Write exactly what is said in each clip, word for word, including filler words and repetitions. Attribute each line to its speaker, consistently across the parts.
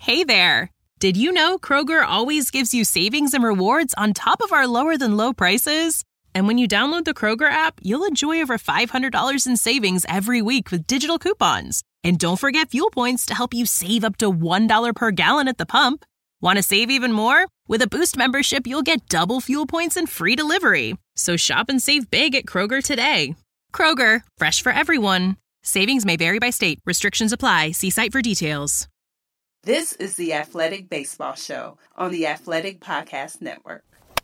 Speaker 1: Hey there! Did you know Kroger always gives you savings and rewards on top of our lower-than-low prices? And when you download the Kroger app, you'll enjoy over five hundred dollars in savings every week with digital coupons. And don't forget fuel points to help you save up to one dollar per gallon at the pump. Want to save even more? With a Boost membership, you'll get double fuel points and free delivery. So shop and save big at Kroger today. Kroger, fresh for everyone. Savings may vary by state. Restrictions apply. See site for details.
Speaker 2: This is the Athletic Baseball Show on the Athletic Podcast Network.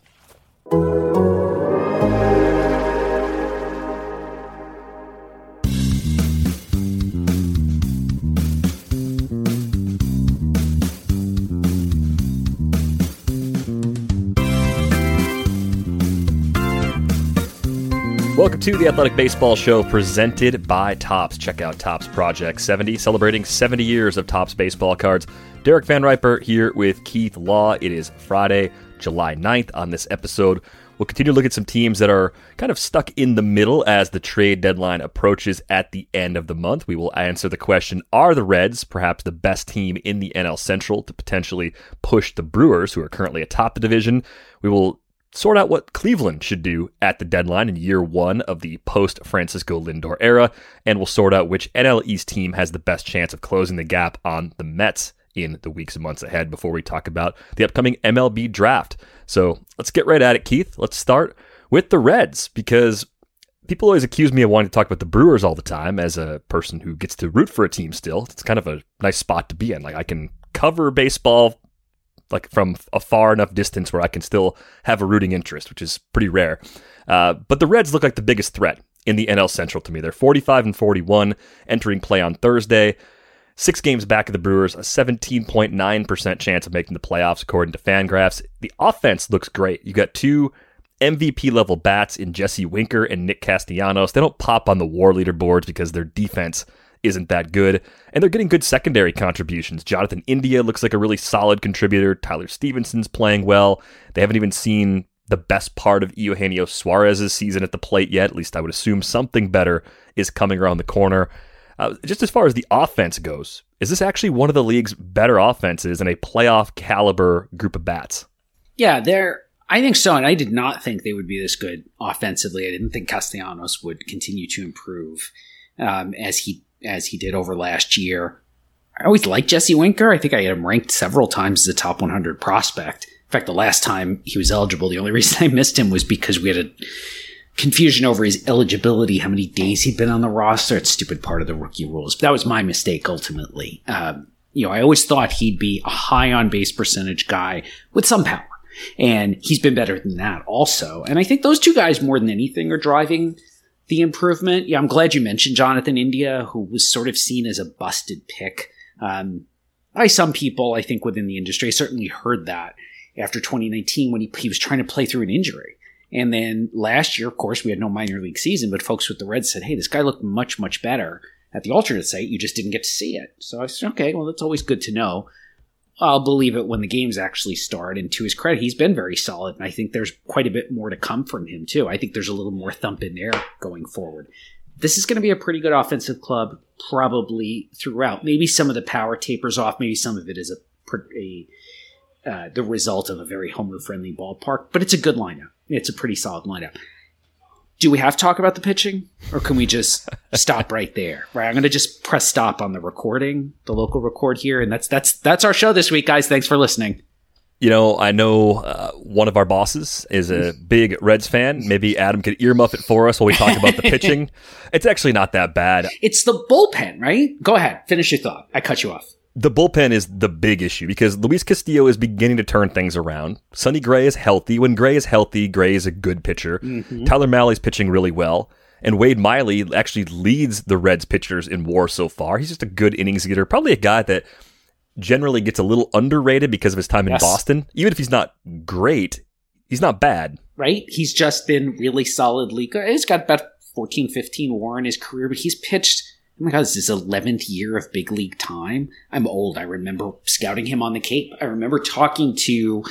Speaker 3: Welcome to the Athletic Baseball Show presented by Topps. Check out Topps Project seventy, celebrating seventy years of Topps baseball cards. Derek Van Riper here with Keith Law. It is Friday, July ninth. On this episode, we'll continue to look at some teams that are kind of stuck in the middle as the trade deadline approaches at the end of the month. We will answer the question, are the Reds perhaps the best team in the N L Central to potentially push the Brewers, who are currently atop the division? We will sort out what Cleveland should do at the deadline in year one of the post-Francisco Lindor era, and we'll sort out which N L East team has the best chance of closing the gap on the Mets in the weeks and months ahead before we talk about the upcoming M L B draft. So let's get right at it, Keith. Let's start with the Reds, because people always accuse me of wanting to talk about the Brewers all the time as a person who gets to root for a team still. It's kind of a nice spot to be in. Like, I can cover baseball like from a far enough distance where I can still have a rooting interest, which is pretty rare. Uh, but the Reds look like the biggest threat in the N L Central to me. They're forty-five and forty-one entering play on Thursday. Six games back of the Brewers, a seventeen point nine percent chance of making the playoffs according to Fangraphs. The offense looks great. You got two M V P level bats in Jesse Winker and Nick Castellanos. They don't pop on the WAR leaderboards because their defense isn't that good, and they're getting good secondary contributions. Jonathan India looks like a really solid contributor. Tyler Stevenson's playing well. They haven't even seen the best part of Eugenio Suarez's season at the plate yet. At least I would assume something better is coming around the corner. Uh, just as far as the offense goes, is this actually one of the league's better offenses and a playoff caliber group of bats?
Speaker 4: Yeah, they're. I think so, and I did not think they would be this good offensively. I didn't think Castellanos would continue to improve um, as he as he did over last year. I always liked Jesse Winker. I think I had him ranked several times as a top one hundred prospect. In fact, the last time he was eligible, the only reason I missed him was because we had a confusion over his eligibility, how many days he'd been on the roster. It's a stupid part of the rookie rules. But that was my mistake, ultimately. Um, you know, I always thought he'd be a high on-base percentage guy with some power. And he's been better than that also. And I think those two guys, more than anything, are driving the improvement. Yeah, I'm glad you mentioned Jonathan India, who was sort of seen as a busted pick um, by some people, I think, within the industry. I certainly heard that after twenty nineteen when he, he was trying to play through an injury. And then last year, of course, we had no minor league season, but folks with the Reds said, hey, this guy looked much, much better at the alternate site. You just didn't get to see it. So I said, okay, well, that's always good to know. I'll believe it when the games actually start. And to his credit, he's been very solid. And I think there's quite a bit more to come from him, too. I think there's a little more thump in there going forward. This is going to be a pretty good offensive club probably throughout. Maybe some of the power tapers off. Maybe some of it is a, a uh, the result of a very homer-friendly ballpark. But it's a good lineup. It's a pretty solid lineup. Do we have to talk about the pitching, or can we just stop right there? Right, I'm going to just press stop on the recording, the local record here, and that's that's that's our show this week, guys. Thanks for listening.
Speaker 3: You know, I know uh, one of our bosses is a big Reds fan. Maybe Adam could earmuff it for us while we talk about the pitching. It's actually not that bad.
Speaker 4: It's the bullpen, right? Go ahead, finish your thought. I cut you off.
Speaker 3: The bullpen is the big issue because Luis Castillo is beginning to turn things around. Sonny Gray is healthy. When Gray is healthy, Gray is a good pitcher. Mm-hmm. Tyler Mahle's pitching really well. And Wade Miley actually leads the Reds pitchers in WAR so far. He's just a good innings getter. Probably a guy that generally gets a little underrated because of his time in yes. Boston. Even if he's not great, he's not bad.
Speaker 4: Right? He's just been really solidly good. He's got about fourteen, fifteen WAR in his career, but he's pitched... Oh my God, this is his eleventh year of big league time. I'm old. I remember scouting him on the Cape. I remember talking to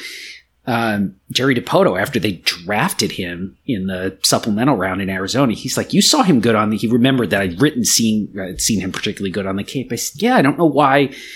Speaker 4: um, Jerry DiPoto after they drafted him in the supplemental round in Arizona. He's like, you saw him good on the... He remembered that I'd written, seen, I'd seen him particularly good on the Cape. I said, yeah, I don't know why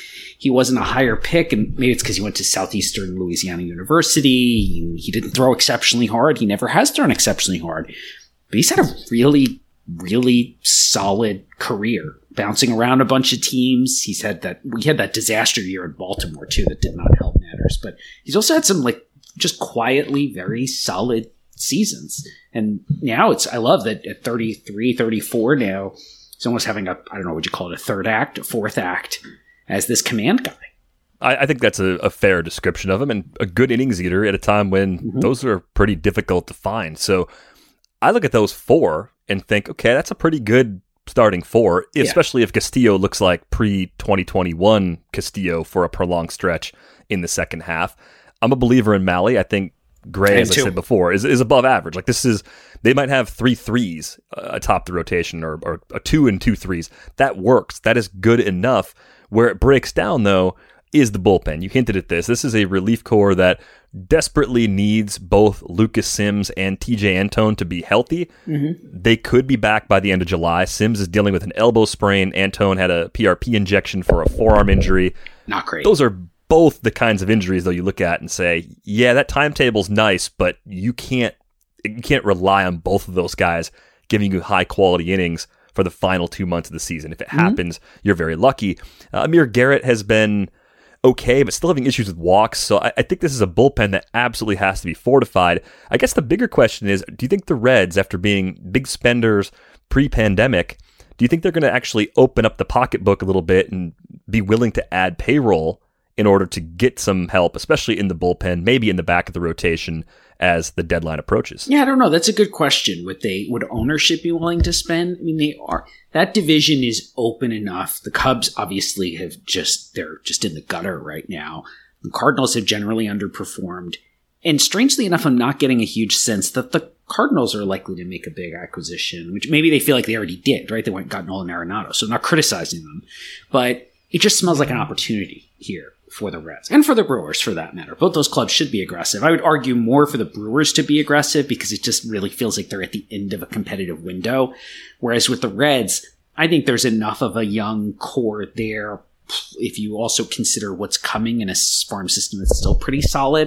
Speaker 4: he wasn't a higher pick, and maybe it's because he went to Southeastern Louisiana University. He didn't throw exceptionally hard. He never has thrown exceptionally hard. But he's had a really, really solid career, bouncing around a bunch of teams. He's had that, we had that disaster year in Baltimore, too, that did not help matters. But he's also had some, like, just quietly very solid seasons. And now it's, I love that at thirty-three, thirty-four now, he's almost having a, I don't know, would you call it a third act, a fourth act as this command guy.
Speaker 3: I, I think that's a, a fair description of him, and a good innings eater at a time when mm-hmm. those are pretty difficult to find. So I look at those four and think, okay, that's a pretty good starting four, especially yeah. if Castillo looks like pre twenty twenty-one Castillo for a prolonged stretch in the second half. I'm a believer in Mahle. I think Gray, as I said before, is is above average. Like this is, they might have three threes uh, atop the rotation, or, or a two and two threes. That works. That is good enough. Where it breaks down, though, is the bullpen. You hinted at this. This is a relief corps that desperately needs both Lucas Sims and T J Antone to be healthy. Mm-hmm. They could be back by the end of July. Sims is dealing with an elbow sprain. Antone had a P R P injection for a forearm injury.
Speaker 4: Not great.
Speaker 3: Those are both the kinds of injuries, though, you look at and say, yeah, that timetable's nice, but you can't you can't rely on both of those guys giving you high-quality innings for the final two months of the season. If it mm-hmm. happens, you're very lucky. Uh, Amir Garrett has been okay, but still having issues with walks. So I, I think this is a bullpen that absolutely has to be fortified. I guess the bigger question is, do you think the Reds, after being big spenders pre-pandemic, do you think they're going to actually open up the pocketbook a little bit and be willing to add payroll in order to get some help, especially in the bullpen, maybe in the back of the rotation as the deadline approaches?
Speaker 4: Yeah, I don't know. That's a good question. Would they, would ownership be willing to spend? I mean, they are. That division is open enough. The Cubs obviously have just, they're just in the gutter right now. The Cardinals have generally underperformed. And strangely enough, I'm not getting a huge sense that the Cardinals are likely to make a big acquisition, which maybe they feel like they already did, right? They went and got Nolan Arenado, so I'm not criticizing them. But it just smells like an opportunity here for the Reds and for the Brewers, for that matter. Both those clubs should be aggressive. I would argue more for the Brewers to be aggressive because it just really feels like they're at the end of a competitive window. Whereas with the Reds, I think there's enough of a young core there. If you also consider what's coming in a farm system that's still pretty solid,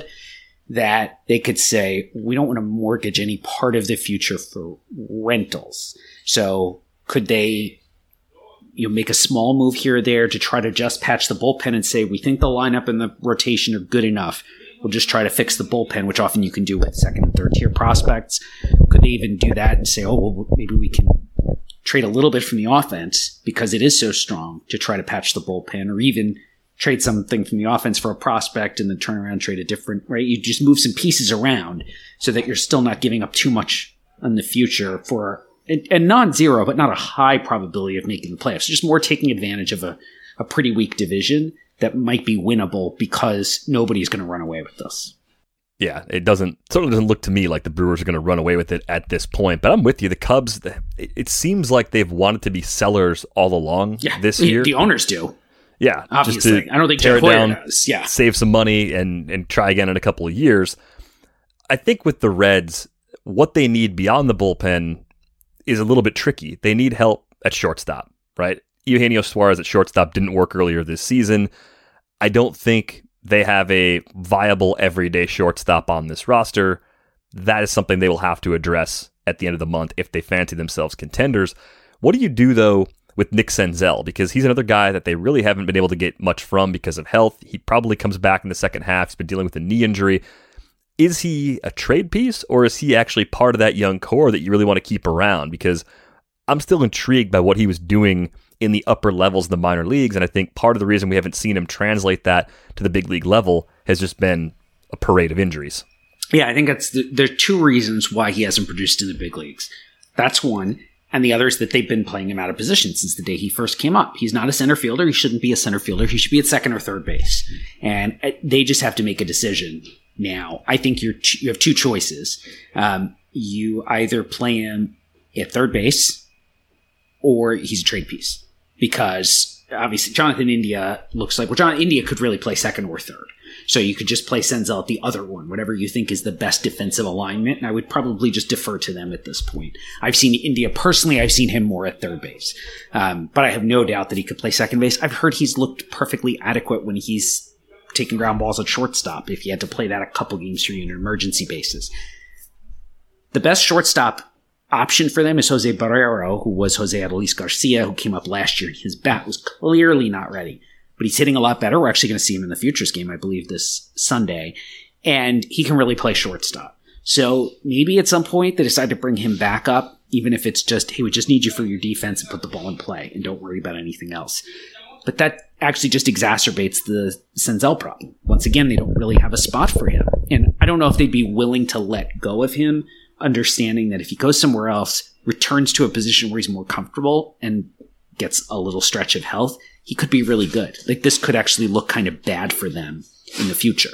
Speaker 4: that they could say, we don't want to mortgage any part of the future for rentals. So could they, you know, make a small move here or there to try to just patch the bullpen and say, we think the lineup and the rotation are good enough. We'll just try to fix the bullpen, which often you can do with second and third tier prospects. Could they even do that and say, oh, well, maybe we can trade a little bit from the offense because it is so strong to try to patch the bullpen, or even trade something from the offense for a prospect and then turn around and trade a different, right? You just move some pieces around so that you're still not giving up too much in the future for a non-zero, but not a high probability of making the playoffs. Just more taking advantage of a, a pretty weak division that might be winnable because nobody's going to run away with this.
Speaker 3: Yeah, it doesn't certainly doesn't look to me like the Brewers are going to run away with it at this point. But I'm with you. The Cubs, it, it seems like they've wanted to be sellers all along
Speaker 4: yeah,
Speaker 3: this
Speaker 4: the,
Speaker 3: year.
Speaker 4: The owners do.
Speaker 3: Yeah,
Speaker 4: obviously.
Speaker 3: Just
Speaker 4: I don't think
Speaker 3: tear
Speaker 4: Jeff
Speaker 3: it
Speaker 4: Hoyer
Speaker 3: down,
Speaker 4: does. Yeah,
Speaker 3: save some money and and try again in a couple of years. I think with the Reds, what they need beyond the bullpen is a little bit tricky. They need help at shortstop, right? Eugenio Suarez at shortstop didn't work earlier this season. I don't think they have a viable everyday shortstop on this roster. That is something they will have to address at the end of the month if they fancy themselves contenders. What do you do, though, with Nick Senzel? Because he's another guy that they really haven't been able to get much from because of health. He probably comes back in the second half. He's been dealing with a knee injury. Is he a trade piece, or is he actually part of that young core that you really want to keep around? Because I'm still intrigued by what he was doing in the upper levels of the minor leagues, and I think part of the reason we haven't seen him translate that to the big league level has just been a parade of injuries.
Speaker 4: Yeah, I think that's the, there are two reasons why he hasn't produced in the big leagues. That's one, and the other is that they've been playing him out of position since the day he first came up. He's not a center fielder. He shouldn't be a center fielder. He should be at second or third base, and they just have to make a decision now. I think you're you have two choices. Um, you either play him at third base, or he's a trade piece. Because obviously Jonathan India looks like, well, John India could really play second or third. So you could just play Senzel at the other one, whatever you think is the best defensive alignment. And I would probably just defer to them at this point. I've seen India personally. I've seen him more at third base. Um, but I have no doubt that he could play second base. I've heard he's looked perfectly adequate when he's taking ground balls at shortstop, if he had to play that a couple games for you on an emergency basis. The best shortstop option for them is Jose Barrero, who was Jose Adolis Garcia, who came up last year. His bat was clearly not ready. But he's hitting a lot better. We're actually going to see him in the Futures game, I believe, this Sunday. And he can really play shortstop. So maybe at some point they decide to bring him back up, even if it's just, hey, we just need you for your defense and put the ball in play and don't worry about anything else. But that actually just exacerbates the Senzel problem. Once again, they don't really have a spot for him. And I don't know if they'd be willing to let go of him, understanding that if he goes somewhere else, returns to a position where he's more comfortable and gets a little stretch of health, he could be really good. Like, this could actually look kind of bad for them in the future.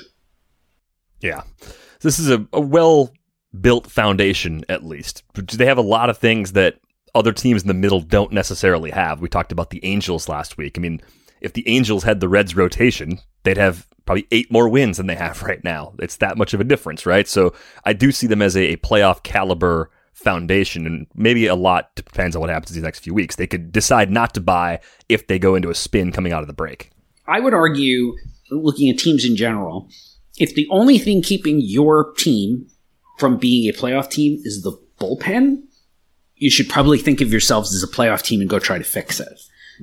Speaker 3: Yeah. This is a, a well-built foundation, at least. They have a lot of things that other teams in the middle don't necessarily have. We talked about the Angels last week. I mean, if the Angels had the Reds rotation, they'd have probably eight more wins than they have right now. It's that much of a difference, right? So I do see them as a, a playoff caliber foundation, and maybe a lot depends on what happens these next few weeks. They could decide not to buy if they go into a spin coming out of the break.
Speaker 4: I would argue, looking at teams in general, if the only thing keeping your team from being a playoff team is the bullpen, you should probably think of yourselves as a playoff team and go try to fix it.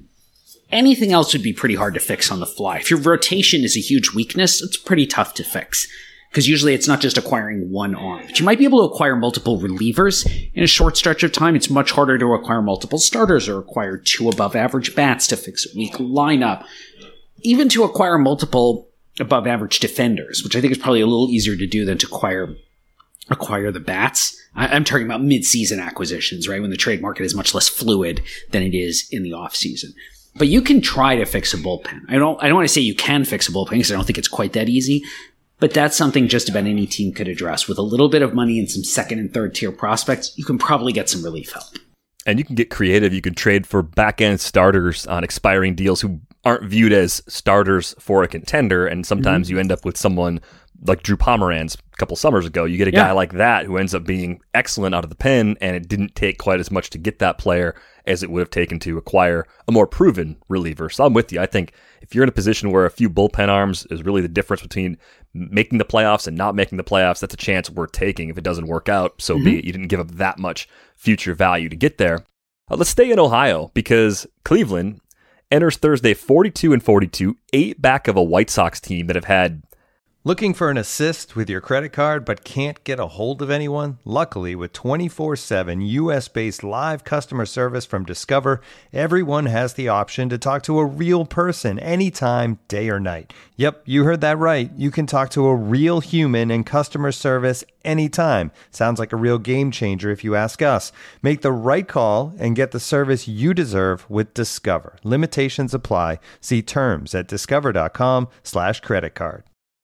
Speaker 4: Anything else would be pretty hard to fix on the fly. If your rotation is a huge weakness, it's pretty tough to fix. Because usually it's not just acquiring one arm. But you might be able to acquire multiple relievers in a short stretch of time. It's much harder to acquire multiple starters or acquire two above average bats to fix a weak lineup. Even to acquire multiple above average defenders, which I think is probably a little easier to do than to acquire acquire the bats. I, I'm talking about mid-season acquisitions, right? When the trade market is much less fluid than it is in the off-season. But you can try to fix a bullpen. I don't I don't want to say you can fix a bullpen because I don't think it's quite that easy. But that's something just about any team could address. With a little bit of money and some second and third tier prospects, you can probably get some relief help.
Speaker 3: And you can get creative. You can trade for back-end starters on expiring deals who aren't viewed as starters for a contender. And sometimes mm-hmm. you end up with someone like Drew Pomeranz a couple summers ago. You get a yeah. guy like that who ends up being excellent out of the pen, and it didn't take quite as much to get that player as it would have taken to acquire a more proven reliever. So I'm with you. I think if you're in a position where a few bullpen arms is really the difference between making the playoffs and not making the playoffs, that's a chance worth taking. If it doesn't work out, so mm-hmm. be it. You didn't give up that much future value to get there. Uh, let's stay in Ohio, because Cleveland enters Thursday forty-two and forty-two, eight back of a White Sox team that have had...
Speaker 5: Looking for an assist with your credit card but can't get a hold of anyone? Luckily, with twenty-four seven U S-based live customer service from Discover, everyone has the option to talk to a real person anytime, day or night. Yep, you heard that right. You can talk to a real human in customer service anytime. Sounds like a real game changer if you ask us. Make the right call and get the service you deserve with Discover. Limitations apply. See terms at discover.com slash credit card.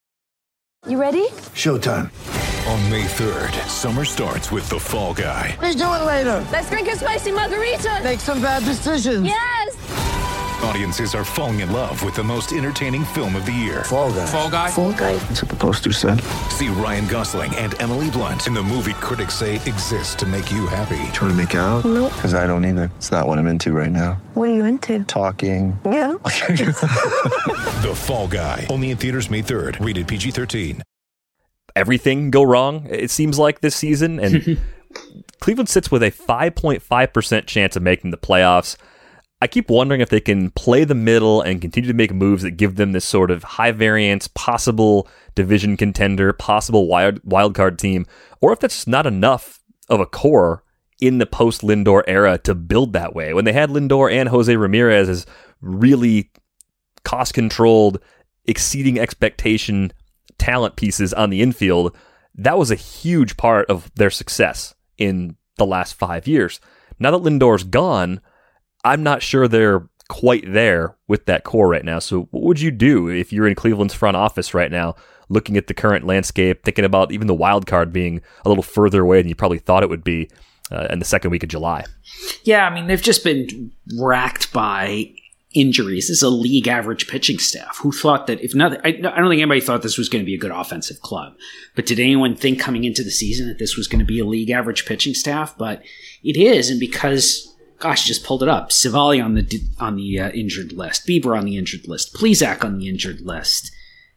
Speaker 6: You ready?
Speaker 7: Showtime.
Speaker 8: On May third, summer starts with The Fall Guy.
Speaker 6: Let's do it later. Let's drink a spicy margarita.
Speaker 7: Make some bad decisions.
Speaker 6: Yes.
Speaker 8: Audiences are falling in love with the most entertaining film of the year.
Speaker 7: Fall Guy.
Speaker 8: Fall Guy.
Speaker 6: Fall Guy.
Speaker 7: That's what the poster said.
Speaker 8: See Ryan Gosling and Emily Blunt in the movie critics say exists to make you happy.
Speaker 7: Trying to make it out?
Speaker 6: Nope.
Speaker 7: Because I don't either. It's not what I'm into right now.
Speaker 6: What are you into?
Speaker 7: Talking.
Speaker 6: Yeah.
Speaker 8: The Fall Guy. Only in theaters May third. Rated P G thirteen.
Speaker 3: Everything go wrong, it seems like, this season. And Cleveland sits with a five point five percent chance of making the playoffs. I keep wondering if they can play the middle and continue to make moves that give them this sort of high variance, possible division contender, possible wild, wild card team, or if that's just not enough of a core in the post-Lindor era to build that way. When they had Lindor and Jose Ramirez as really cost-controlled, exceeding expectation talent pieces on the infield, that was a huge part of their success in the last five years. Now that Lindor's gone, I'm not sure they're quite there with that core right now. So what would you do if you're in Cleveland's front office right now, looking at the current landscape, thinking about even the wild card being a little further away than you probably thought it would be uh, in the second week of July?
Speaker 4: Yeah, I mean, they've just been racked by injuries. This is a league average pitching staff. Who thought that if nothing, I, I don't think anybody thought this was going to be a good offensive club. But did anyone think coming into the season that this was going to be a league average pitching staff? But it is, and because, gosh, just pulled it up. Savali on the on the uh, injured list, Bieber on the injured list, Plesac on the injured list.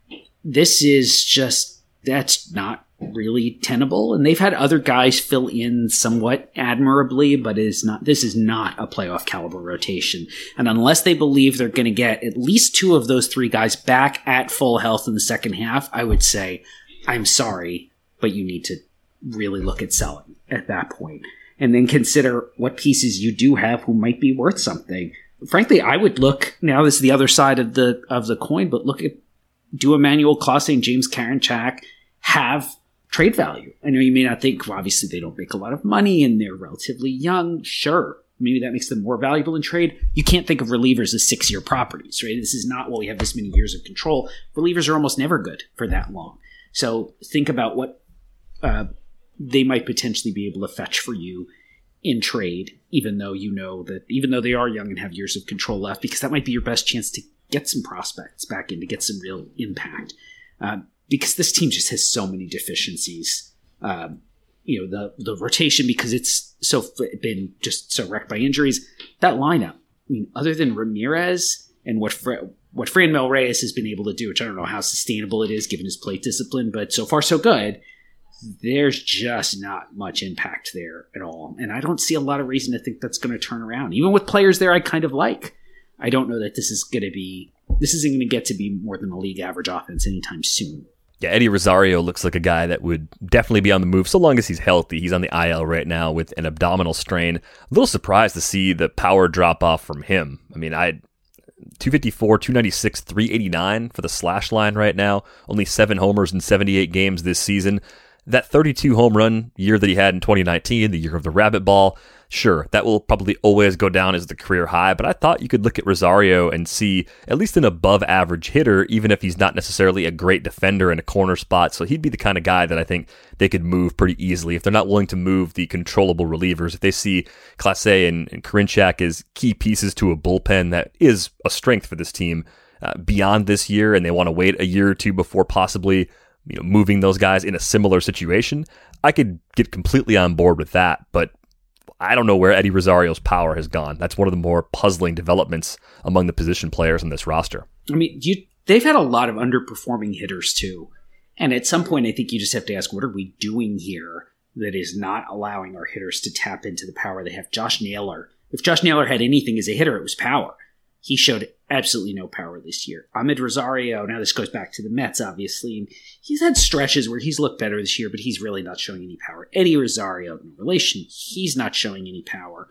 Speaker 4: This is just, that's not really tenable, and they've had other guys fill in somewhat admirably, but is not this is not a playoff caliber rotation. And unless they believe they're going to get at least two of those three guys back at full health in the second half, I would say, I'm sorry, but you need to really look at selling at that point, and then consider what pieces you do have who might be worth something. Frankly, I would look, now this is the other side of the of the coin, but look at, do Emmanuel Clase and James Karinchak have trade value? I know you may not think, well, obviously they don't make a lot of money and they're relatively young. Sure, maybe that makes them more valuable in trade. You can't think of relievers as six-year properties, right? This is not, well, we have this many years of control. Relievers are almost never good for that long. So think about what uh, they might potentially be able to fetch for you in trade, even though you know that, even though they are young and have years of control left, because that might be your best chance to get some prospects back in, to get some real impact. Uh, because this team just has so many deficiencies. Um, you know, the the rotation, because it's so been just so wrecked by injuries. That lineup, I mean, other than Ramirez and what Fra- what Franmil Reyes has been able to do, which I don't know how sustainable it is given his plate discipline, but so far so good, there's just not much impact there at all. And I don't see a lot of reason to think that's going to turn around. Even with players there I kind of like, I don't know that this is going to be, this isn't going to get to be more than a league average offense anytime soon.
Speaker 3: Yeah, Eddie Rosario looks like a guy that would definitely be on the move so long as he's healthy. He's on the I L right now with an abdominal strain. A little surprised to see the power drop off from him. I mean, I two fifty-four, two ninety-six, three eighty-nine for the slash line right now. Only seven homers in seventy-eight games this season. That thirty-two home run year that he had in twenty nineteen, the year of the rabbit ball, sure, that will probably always go down as the career high, but I thought you could look at Rosario and see at least an above average hitter, even if he's not necessarily a great defender in a corner spot. So he'd be the kind of guy that I think they could move pretty easily if they're not willing to move the controllable relievers. If they see Clase and, and Karinchak as key pieces to a bullpen that is a strength for this team uh, beyond this year, and they want to wait a year or two before possibly, you know, moving those guys in a similar situation, I could get completely on board with that. But I don't know where Eddie Rosario's power has gone. That's one of the more puzzling developments among the position players in this roster.
Speaker 4: I mean, you, they've had a lot of underperforming hitters too. And at some point, I think you just have to ask, what are we doing here that is not allowing our hitters to tap into the power they have? Josh Naylor. If Josh Naylor had anything as a hitter, it was power. He showed absolutely no power this year. Ahmed Rosario, now this goes back to the Mets, obviously, and he's had stretches where he's looked better this year, but he's really not showing any power. Eddie Rosario, in relation, he's not showing any power.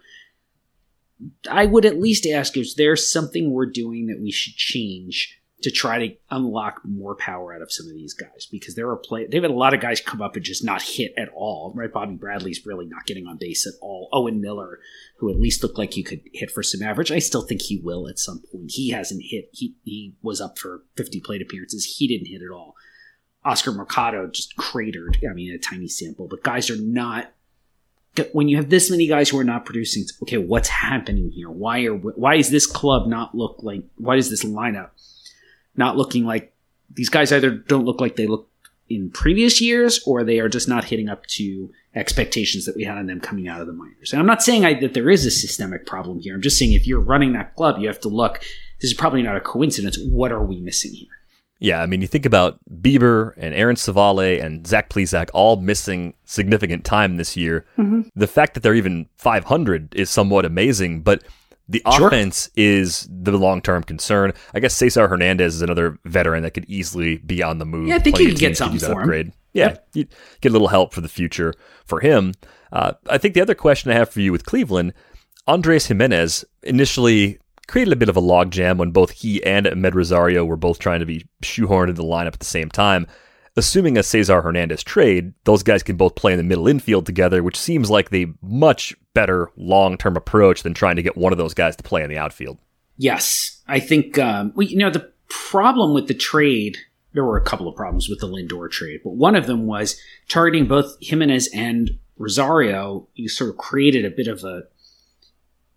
Speaker 4: I would at least ask, is there something we're doing that we should change to try to unlock more power out of some of these guys? Because there are play they've had a lot of guys come up and just not hit at all, right? Bobby Bradley's really not getting on base at all. Owen Miller, who at least looked like he could hit for some average, I still think he will at some point. He hasn't hit. He he was up for fifty plate appearances. He didn't hit at all. Oscar Mercado just cratered. I mean, a tiny sample, but guys are not. When you have this many guys who are not producing, okay, what's happening here? Why are why is this club not look like? Why does this lineup not looking like these guys either don't look like they looked in previous years, or they are just not hitting up to expectations that we had on them coming out of the minors? And I'm not saying I, that there is a systemic problem here. I'm just saying if you're running that club, you have to look, this is probably not a coincidence. What are we missing here?
Speaker 3: Yeah, I mean, you think about Bieber and Aaron Savale and Zach Plesac all missing significant time this year. Mm-hmm. The fact that they're even five hundred is somewhat amazing, but the sure. offense is the long-term concern. I guess Cesar Hernandez is another veteran that could easily be on the move.
Speaker 4: Yeah, I think you could get something for
Speaker 3: upgrade.
Speaker 4: him.
Speaker 3: Yeah,
Speaker 4: yep.
Speaker 3: you get a little help for the future for him. Uh, I think the other question I have for you with Cleveland, Andres Jimenez initially created a bit of a logjam when both he and Ahmed Rosario were both trying to be shoehorned into the lineup at the same time. Assuming a Cesar Hernandez trade, those guys can both play in the middle infield together, which seems like the much better long-term approach than trying to get one of those guys to play in the outfield.
Speaker 4: Yes. I think, um, well, you know, the problem with the trade, there were a couple of problems with the Lindor trade, but one of them was targeting both Jimenez and Rosario. You sort of created a bit of a,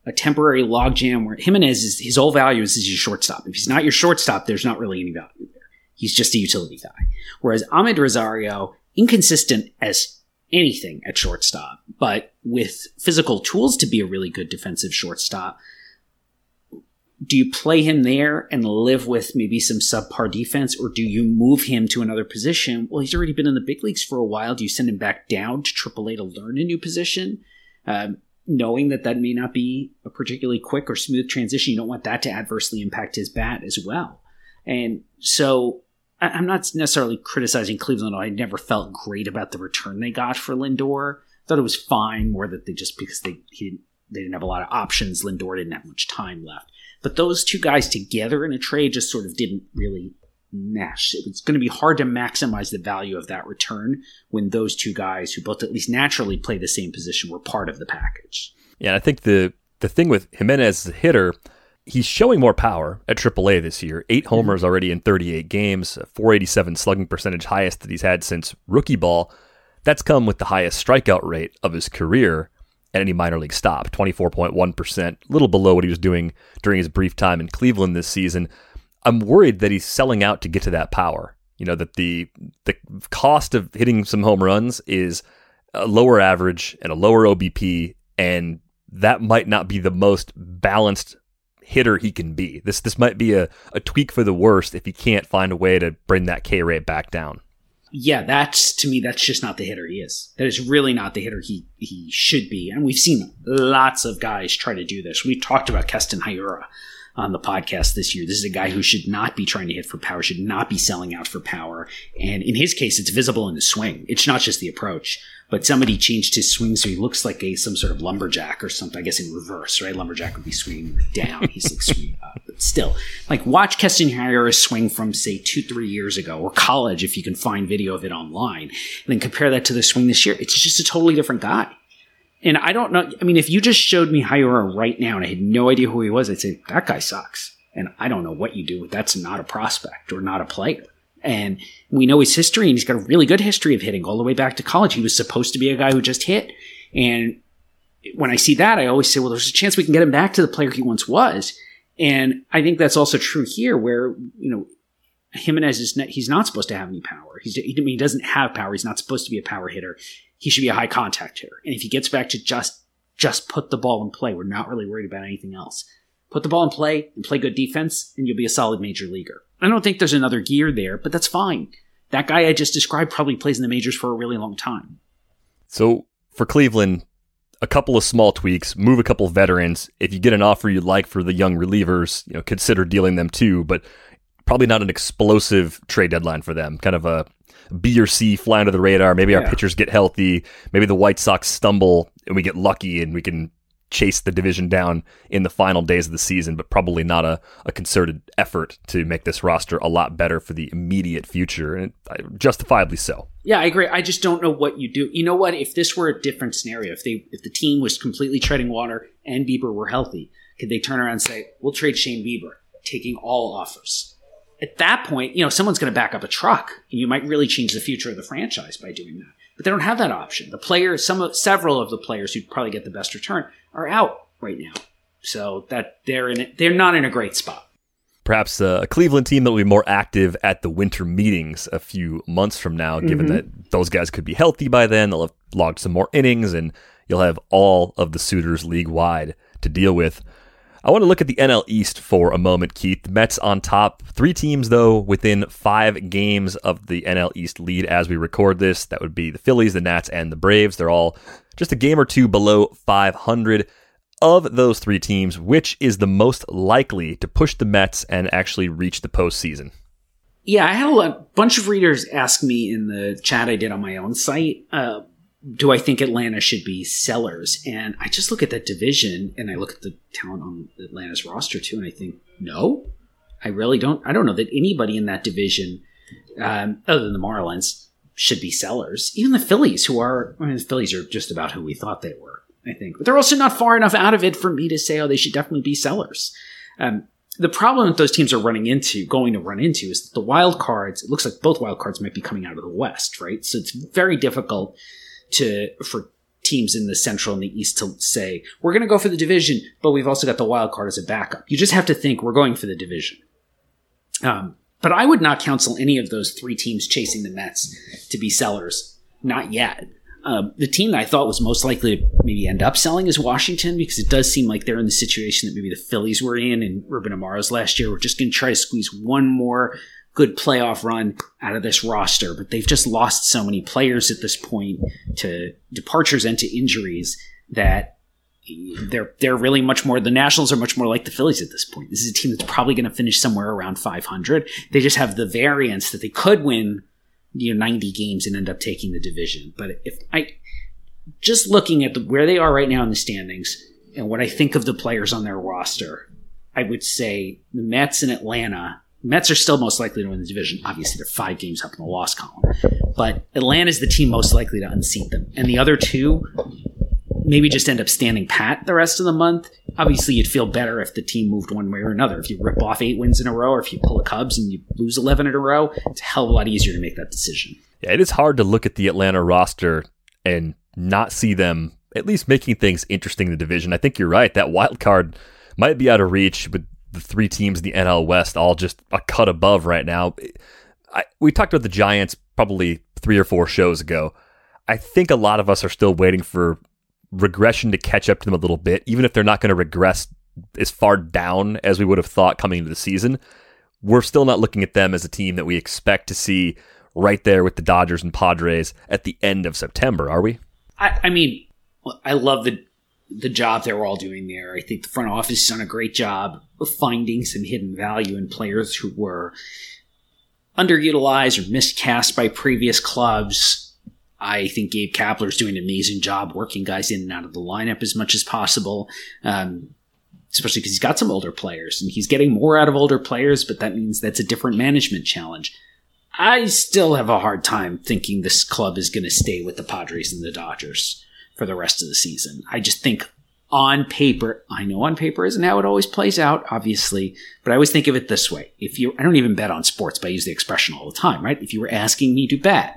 Speaker 4: a temporary logjam where Jimenez is his whole value is, is your shortstop. If he's not your shortstop, there's not really any value there. He's just a utility guy. Whereas Amed Rosario, inconsistent as anything at shortstop, but with physical tools to be a really good defensive shortstop. Do you play him there and live with maybe some subpar defense, or do you move him to another position? Well, he's already been in the big leagues for a while. Do you send him back down to triple A to learn a new position? Um, knowing that that may not be a particularly quick or smooth transition, you don't want that to adversely impact his bat as well. And so I, I'm not necessarily criticizing Cleveland. I never felt great about the return they got for Lindor. I thought it was fine, more that they just because they he, they didn't have a lot of options. Lindor didn't have much time left. But those two guys together in a trade just sort of didn't really mesh. It was going to be hard to maximize the value of that return when those two guys, who both at least naturally play the same position, were part of the package.
Speaker 3: Yeah, and I think the the thing with Jimenez as a hitter, he's showing more power at triple A this year. Eight homers mm-hmm. already in thirty-eight games, four eighty-seven slugging percentage, highest that he's had since rookie ball. That's come with the highest strikeout rate of his career at any minor league stop, twenty-four point one percent, a little below what he was doing during his brief time in Cleveland this season. I'm worried that he's selling out to get to that power. You know, that the the cost of hitting some home runs is a lower average and a lower O B P, and that might not be the most balanced hitter he can be. This this might be a, a tweak for the worst if he can't find a way to bring that K rate back down.
Speaker 4: Yeah, that's, to me, that's just not the hitter he is. That is really not the hitter he, he should be. And we've seen lots of guys try to do this. We've talked about Keston Hiura on the podcast this year. This is a guy who should not be trying to hit for power, should not be selling out for power. And in his case, it's visible in the swing. It's not just the approach. But somebody changed his swing so he looks like a some sort of lumberjack or something. I guess in reverse, right? Lumberjack would be swinging down. He's like swinging up. But still, like watch Keston Hiura swing from, say, two, three years ago, or college if you can find video of it online, and then compare that to the swing this year. It's just a totally different guy. And I don't know. I mean, if you just showed me Hiura right now and I had no idea who he was, I'd say, that guy sucks. And I don't know what you do. That's not a prospect or not a player. And we know his history, and he's got a really good history of hitting all the way back to college. He was supposed to be a guy who just hit. And when I see that, I always say, well, there's a chance we can get him back to the player he once was. And I think that's also true here where, you know, Jimenez is not, he's not supposed to have any power. He's, he, I mean, he doesn't have power. He's not supposed to be a power hitter. He should be a high contact hitter. And if he gets back to just, just put the ball in play, we're not really worried about anything else. Put the ball in play and play good defense, and you'll be a solid major leaguer. I don't think there's another gear there, but that's fine. That guy I just described probably plays in the majors for a really long time.
Speaker 3: So for Cleveland, a couple of small tweaks, move a couple of veterans. If you get an offer you like for the young relievers, you know, consider dealing them too, but probably not an explosive trade deadline for them. Kind of a B or C, fly under the radar. Maybe yeah. our pitchers get healthy. Maybe the White Sox stumble and we get lucky and we can chase the division down in the final days of the season, but probably not a, a concerted effort to make this roster a lot better for the immediate future, and justifiably so.
Speaker 4: Yeah, I agree. I just don't know what you do. You know what? If this were a different scenario, if they if the team was completely treading water and Bieber were healthy, could they turn around and say, we'll trade Shane Bieber, taking all offers? At that point, you know, someone's going to back up a truck, and you might really change the future of the franchise by doing that. But they don't have that option. The players, some of, several of the players who'd probably get the best return are out right now. So that they're in it, they're not in a great spot.
Speaker 3: Perhaps a Cleveland team that will be more active at the winter meetings a few months from now, given mm-hmm. that those guys could be healthy by then. They'll have logged some more innings, and you'll have all of the suitors league-wide to deal with. I want to look at the N L East for a moment, Keith. The Mets on top. Three teams, though, within five games of the N L East lead as we record this. That would be the Phillies, the Nats, and the Braves. They're all just a game or two below five hundred. Of those three teams, which is the most likely to push the Mets and actually reach the postseason?
Speaker 4: Yeah, I had a bunch of readers ask me in the chat I did on my own site, uh, do I think Atlanta should be sellers? And I just look at that division and I look at the talent on Atlanta's roster too, and I think, no, I really don't. I don't know that anybody in that division, um, other than the Marlins, should be sellers. Even the Phillies, who are, I mean, the Phillies are just about who we thought they were, I think. But they're also not far enough out of it for me to say, oh, they should definitely be sellers. Um, the problem that those teams are running into, going to run into, is that the wild cards, it looks like both wild cards might be coming out of the West, right? So it's very difficult to for teams in the Central and the East to say, we're going to go for the division, but we've also got the wild card as a backup. You just have to think we're going for the division. Um, but I would not counsel any of those three teams chasing the Mets to be sellers. Not yet. Um, the team that I thought was most likely to maybe end up selling is Washington, because it does seem like they're in the situation that maybe the Phillies were in and Ruben Amaro's last year. We're just going to try to squeeze one more good playoff run out of this roster, but they've just lost so many players at this point to departures and to injuries that they're they're really much more, the Nationals are much more like the Phillies at this point. This is a team that's probably going to finish somewhere around five hundred. They just have the variance that they could win, you know, ninety games and end up taking the division. But if I just looking at the, where they are right now in the standings and what I think of the players on their roster, I would say the Mets and Atlanta. Mets are still most likely to win the division. Obviously, they're five games up in the loss column. But Atlanta is the team most likely to unseat them. And the other two maybe just end up standing pat the rest of the month. Obviously, you'd feel better if the team moved one way or another. If you rip off eight wins in a row, or if you pull the Cubs and you lose eleven in a row, it's a hell of a lot easier to make that decision.
Speaker 3: Yeah, it is hard to look at the Atlanta roster and not see them at least making things interesting in the division. I think you're right. That wild card might be out of reach, but the three teams in the N L West all just a cut above right now. I, we talked about the Giants probably three or four shows ago. I think a lot of us are still waiting for regression to catch up to them a little bit, even if they're not going to regress as far down as we would have thought coming into the season. We're still not looking at them as a team that we expect to see right there with the Dodgers and Padres at the end of September, are we?
Speaker 4: I, I mean, I love the the job they're all doing there. I think the front office has done a great job of finding some hidden value in players who were underutilized or miscast by previous clubs. I think Gabe Kapler's doing an amazing job working guys in and out of the lineup as much as possible, um, especially because he's got some older players, and he's getting more out of older players, but that means that's a different management challenge. I still have a hard time thinking this club is going to stay with the Padres and the Dodgers for the rest of the season. I just think on paper, I know on paper isn't how it always plays out, obviously, but I always think of it this way. If you, I don't even bet on sports, but I use the expression all the time, right? If you were asking me to bet,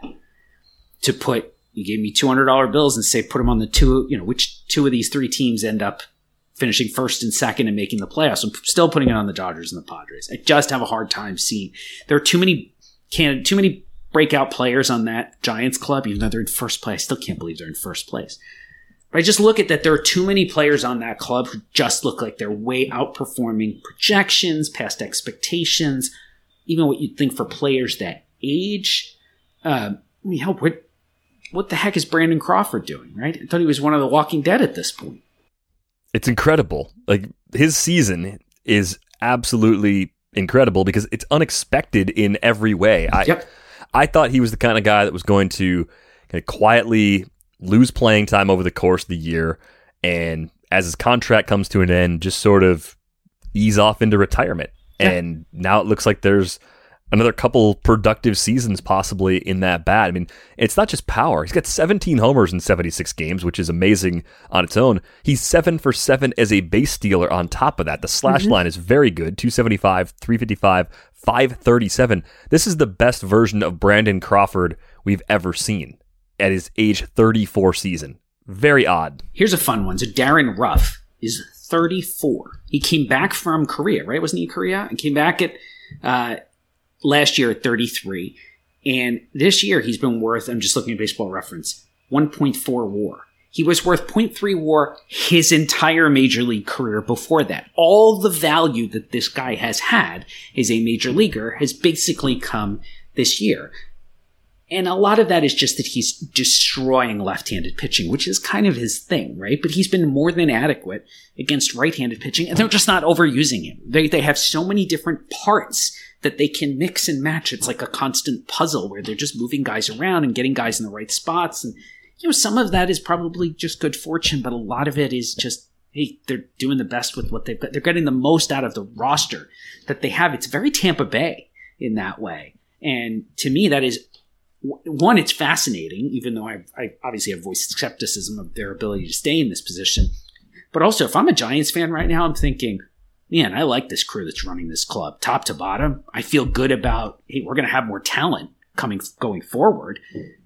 Speaker 4: to put, you gave me two hundred dollars bills and say, put them on the two, you know, which two of these three teams end up finishing first and second and making the playoffs. I'm still putting it on the Dodgers and the Padres. I just have a hard time seeing, there are too many, can, too many breakout players on that Giants club, even though they're in first place. I still can't believe they're in first place. But I just look at that. There are too many players on that club who just look like they're way outperforming projections, past expectations, even what you'd think for players that age. Uh, I mean, hell, what, what the heck is Brandon Crawford doing, right? I thought he was one of the Walking Dead at this point.
Speaker 3: It's incredible. Like, his season is absolutely incredible because it's unexpected in every way. I,
Speaker 4: yep.
Speaker 3: I thought he was the kind of guy that was going to kind of quietly lose playing time over the course of the year, and as his contract comes to an end, just sort of ease off into retirement. Yeah. And now it looks like there's another couple productive seasons possibly in that bat. I mean, it's not just power. He's got seventeen homers in seventy-six games, which is amazing on its own. He's seven for seven as a base stealer on top of that. The slash mm-hmm. line is very good. two seventy-five, three fifty-five, five thirty-seven. This is the best version of Brandon Crawford we've ever seen at his age thirty-four season. Very odd.
Speaker 4: Here's a fun one. So Darren Ruff is thirty-four. He came back from Korea, right? Wasn't he in Korea? And came back at uh, last year at thirty-three. And this year he's been worth, I'm just looking at Baseball Reference, one point four WAR. He was worth zero point three WAR his entire major league career before that. All the value that this guy has had as a major leaguer has basically come this year. And a lot of that is just that he's destroying left-handed pitching, which is kind of his thing, right? But he's been more than adequate against right-handed pitching, and they're just not overusing him. They they have so many different parts that they can mix and match. It's like a constant puzzle where they're just moving guys around and getting guys in the right spots. And, you know, some of that is probably just good fortune, but a lot of it is just, hey, they're doing the best with what they've got. They're getting the most out of the roster that they have. It's very Tampa Bay in that way. And to me, that is, one, it's fascinating, even though I, I obviously have voiced skepticism of their ability to stay in this position. But also, if I'm a Giants fan right now, I'm thinking, man, I like this crew that's running this club, top to bottom. I feel good about, hey, we're going to have more talent coming going forward.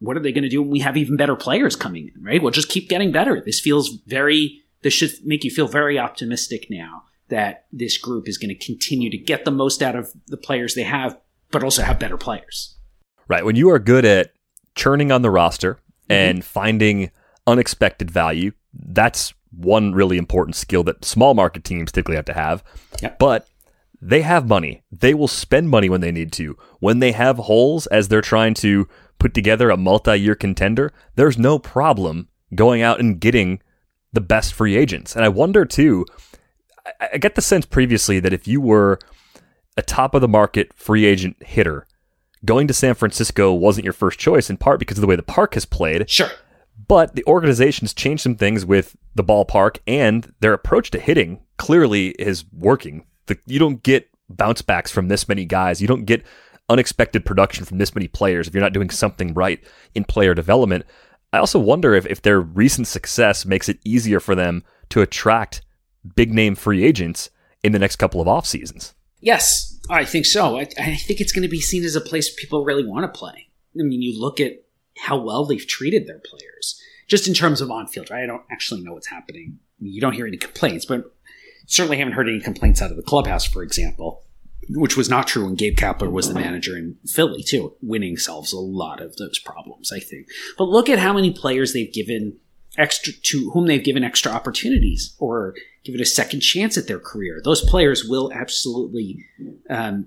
Speaker 4: what are they going to do when we have even better players coming in, right? We'll just keep getting better. This feels very, this should make you feel very optimistic now that this group is going to continue to get the most out of the players they have, but also have better players.
Speaker 3: Right. When you are good at churning on the roster mm-hmm. and finding unexpected value, that's one really important skill that small market teams typically have to have.
Speaker 4: Yep.
Speaker 3: But they have money. They will spend money when they need to. When they have holes as they're trying to put together a multi-year contender, there's no problem going out and getting the best free agents. And I wonder too, I, I get the sense previously that if you were a top of the market free agent hitter, going to San Francisco wasn't your first choice, in part because of the way the park has played.
Speaker 4: Sure.
Speaker 3: But the organization's changed some things with the ballpark, and their approach to hitting clearly is working. The, you don't get bounce backs from this many guys. You don't get unexpected production from this many players if you're not doing something right in player development. I also wonder if, if their recent success makes it easier for them to attract big-name free agents in the next couple of off seasons.
Speaker 4: Yes, I think so. I, I think it's going to be seen as a place people really want to play. I mean, you look at how well they've treated their players, just in terms of on-field, right? I don't actually know what's happening. You don't hear any complaints, but certainly haven't heard any complaints out of the clubhouse, for example, which was not true when Gabe Kapler was the manager in Philly, too. Winning solves a lot of those problems, I think. But look at how many players they've given extra to whom they've given extra opportunities or given a second chance at their career. Those players will absolutely, um,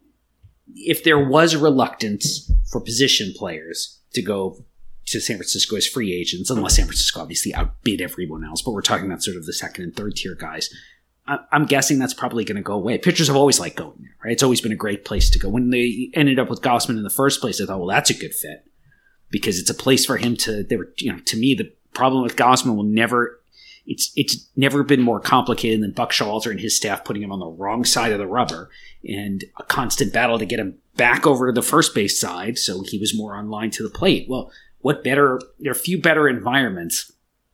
Speaker 4: if there was reluctance for position players to go to San Francisco as free agents, unless San Francisco obviously outbid everyone else, but we're talking about sort of the second and third tier guys, I'm guessing that's probably going to go away. Pitchers have always liked going there, right? It's always been a great place to go. When they ended up with Gausman in the first place, I thought, well, that's a good fit because it's a place for him to. They were, you know, to me, the problem with Gausman will never. It's it's never been more complicated than Buck Showalter and his staff putting him on the wrong side of the rubber and a constant battle to get him back over to the first base side so he was more on line to the plate. Well, what better? There are a few better environments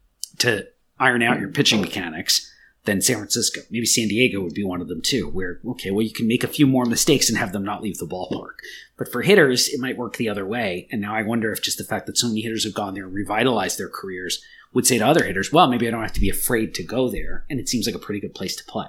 Speaker 4: to iron out your pitching mechanics than San Francisco. Maybe San Diego would be one of them too, where, okay, well, you can make a few more mistakes and have them not leave the ballpark. But for hitters, it might work the other way. And now I wonder if just the fact that so many hitters have gone there and revitalized their careers would say to other hitters, well, maybe I don't have to be afraid to go there. And it seems like a pretty good place to play.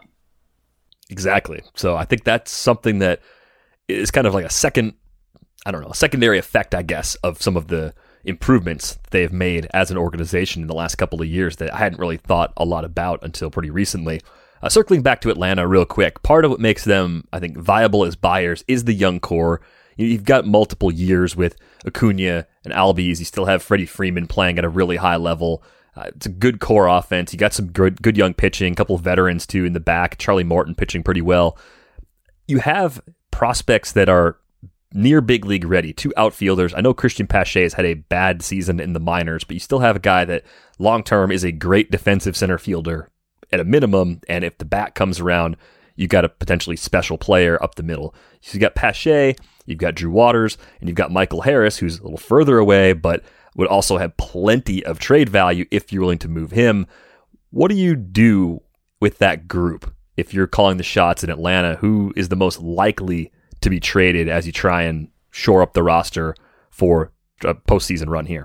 Speaker 3: Exactly. So I think that's something that is kind of like a second, I don't know, a secondary effect, I guess, of some of the improvements they've made as an organization in the last couple of years that I hadn't really thought a lot about until pretty recently. Uh, circling back to Atlanta real quick, part of what makes them, I think, viable as buyers is the young core. You've got multiple years with Acuna and Albies. You still have Freddie Freeman playing at a really high level. Uh, it's a good core offense. You got some good, good young pitching, a couple of veterans too in the back. Charlie Morton pitching pretty well. You have prospects that are near big league ready, two outfielders. I know Christian Pache has had a bad season in the minors, but you still have a guy that long-term is a great defensive center fielder at a minimum, and if the bat comes around, you've got a potentially special player up the middle. So you've got Pache, you've got Drew Waters, and you've got Michael Harris, who's a little further away, but would also have plenty of trade value if you're willing to move him. What do you do with that group if you're calling the shots in Atlanta? Who is the most likely to be traded as you try and shore up the roster for a postseason run here?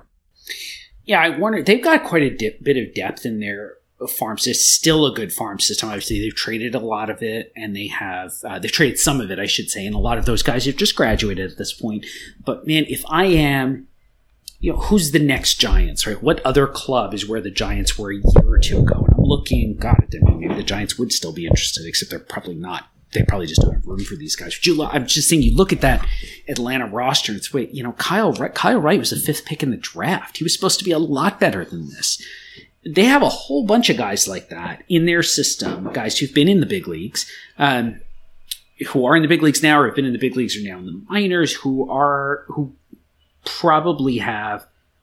Speaker 4: Yeah, I wonder. They've got quite a dip, bit of depth in their farm system. It's still a good farm system. Obviously, they've traded a lot of it, and they have uh, they've traded some of it, I should say. And a lot of those guys have just graduated at this point. But man, if I am, you know, who's the next Giants, right? What other club is where the Giants were a year or two ago? And I'm looking, God, maybe the Giants would still be interested, except they're probably not. They probably just don't have room for these guys. But you, I'm just saying, you look at that Atlanta roster, and it's, wait, you know, Kyle Wright, Kyle Wright was the fifth pick in the draft. He was supposed to be a lot better than this. They have a whole bunch of guys like that in their system, guys who've been in the big leagues, um, who are in the big leagues now or have been in the big leagues or now in the minors, who are, who probably have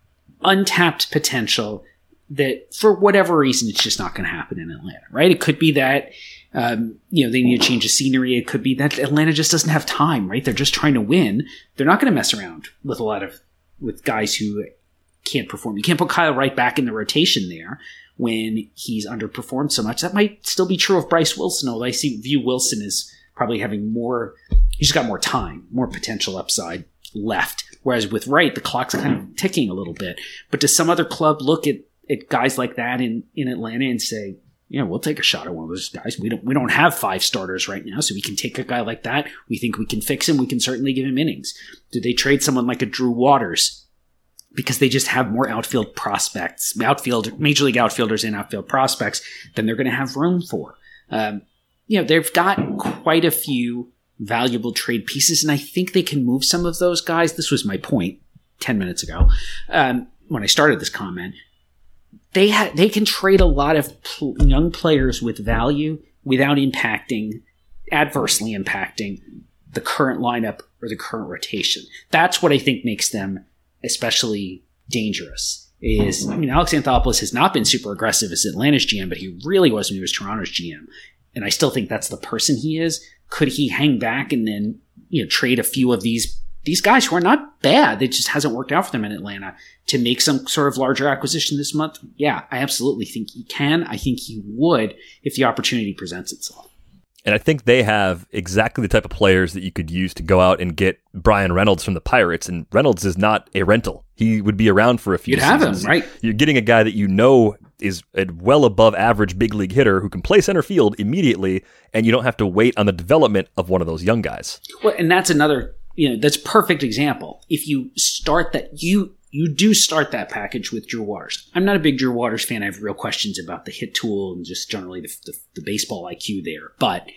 Speaker 4: untapped potential that for whatever reason, it's just not going to happen in Atlanta, right? It could be that, Um, you know, they need to change the scenery. It could be that Atlanta just doesn't have time, right? They're just trying to win. They're not going to mess around with a lot of, with guys who can't perform. You can't put Kyle Wright back in the rotation there when he's underperformed so much. That might still be true of Bryce Wilson, although I see, view Wilson as probably having more, he's got more time, more potential upside left. Whereas with Wright, the clock's kind of ticking a little bit. But does some other club look at, at guys like that in, in Atlanta and say, yeah, we'll take a shot at one of those guys. We don't we don't have five starters right now, so we can take a guy like that. We think we can fix him. We can certainly give him innings. Do they trade someone like a Drew Waters because they just have more outfield prospects, outfield, major league outfielders and outfield prospects than they're going to have room for? Um, you know, they've got quite a few valuable trade pieces, and I think they can move some of those guys. This was my point ten minutes ago um, when I started this comment. They ha- they can trade a lot of pl- young players with value without impacting, adversely impacting the current lineup or the current rotation. That's what I think makes them especially dangerous. Is I mean, Alex Anthopoulos has not been super aggressive as Atlanta's G M, but he really was when he was Toronto's G M. And I still think that's the person he is. Could he hang back and then, you know, trade a few of these these guys who are not bad? It just hasn't worked out for them in Atlanta to make some sort of larger acquisition this month. Yeah, I absolutely think he can. I think he would if the opportunity presents itself.
Speaker 3: And I think they have exactly the type of players that you could use to go out and get Brian Reynolds from the Pirates. And Reynolds is not a rental. He would be around for a few
Speaker 4: You'd
Speaker 3: seasons.
Speaker 4: have him, right?
Speaker 3: You're getting a guy that you know is a well above average big league hitter who can play center field immediately, and you don't have to wait on the development of one of those young guys.
Speaker 4: Well, and that's another, you know, that's a perfect example. If you start that, you you do start that package with Drew Waters. I'm not a big Drew Waters fan. I have real questions about the hit tool and just generally the, the, the baseball I Q there. But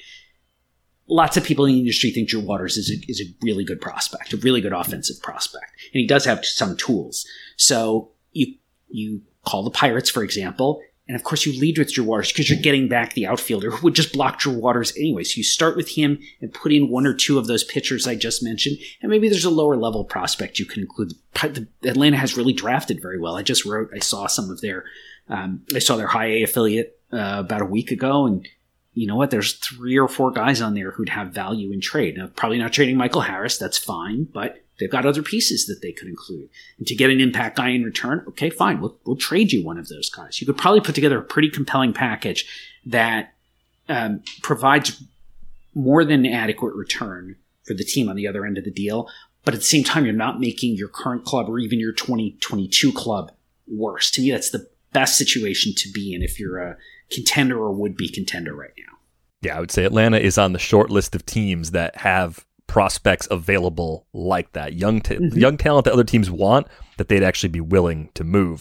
Speaker 4: lots of people in the industry think Drew Waters is a, is a really good prospect, a really good offensive prospect. And he does have some tools. So you you call the Pirates, for example, and of course you lead with Drew Waters because you're getting back the outfielder who would just block Drew Waters anyway. So you start with him and put in one or two of those pitchers I just mentioned, and maybe there's a lower level prospect you can include. Atlanta has really drafted very well. I just wrote, I saw some of their, um, I saw their high A affiliate uh, about a week ago, and you know what? There's three or four guys on there who'd have value in trade. Now, probably not trading Michael Harris. That's fine, but they've got other pieces that they could include. And to get an impact guy in return, okay, fine. We'll, we'll trade you one of those guys. You could probably put together a pretty compelling package that um, provides more than adequate return for the team on the other end of the deal. But at the same time, you're not making your current club or even your twenty twenty-two club worse. To me, that's the best situation to be in if you're a contender or would-be contender right now.
Speaker 3: Yeah, I would say Atlanta is on the short list of teams that have prospects available like that. Young ta- mm-hmm. young talent that other teams want that they'd actually be willing to move.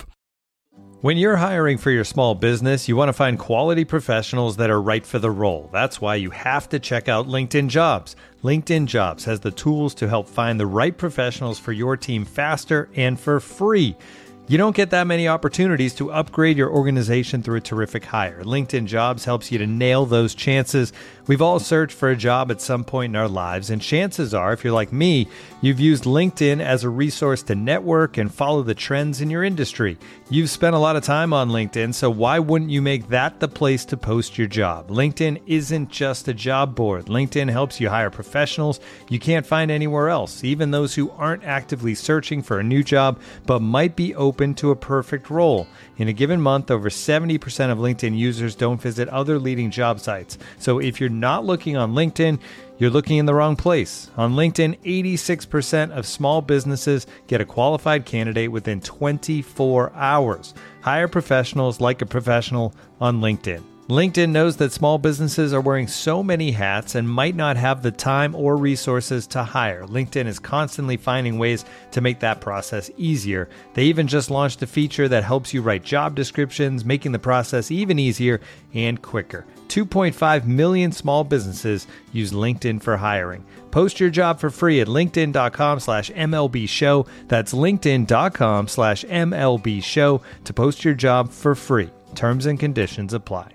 Speaker 5: When you're hiring for your small business, you want to find quality professionals that are right for the role. That's why you have to check out LinkedIn Jobs. LinkedIn Jobs has the tools to help find the right professionals for your team faster and for free. You don't get that many opportunities to upgrade your organization through a terrific hire. LinkedIn Jobs helps you to nail those chances. We've all searched for a job at some point in our lives, and chances are, if you're like me, you've used LinkedIn as a resource to network and follow the trends in your industry. You've spent a lot of time on LinkedIn, so why wouldn't you make that the place to post your job? LinkedIn isn't just a job board. LinkedIn helps you hire professionals you can't find anywhere else, even those who aren't actively searching for a new job, but might be open to a perfect role. In a given month, over seventy percent of LinkedIn users don't visit other leading job sites. So if you're not looking on LinkedIn, you're looking in the wrong place. On LinkedIn, eighty-six percent of small businesses get a qualified candidate within twenty-four hours. Hire professionals like a professional on LinkedIn. LinkedIn knows that small businesses are wearing so many hats and might not have the time or resources to hire. LinkedIn is constantly finding ways to make that process easier. They even just launched a feature that helps you write job descriptions, making the process even easier and quicker. two point five million small businesses use LinkedIn for hiring. Post your job for free at linkedin.com slash MLB show. That's linkedin.com slash MLB show to post your job for free. Terms and conditions apply.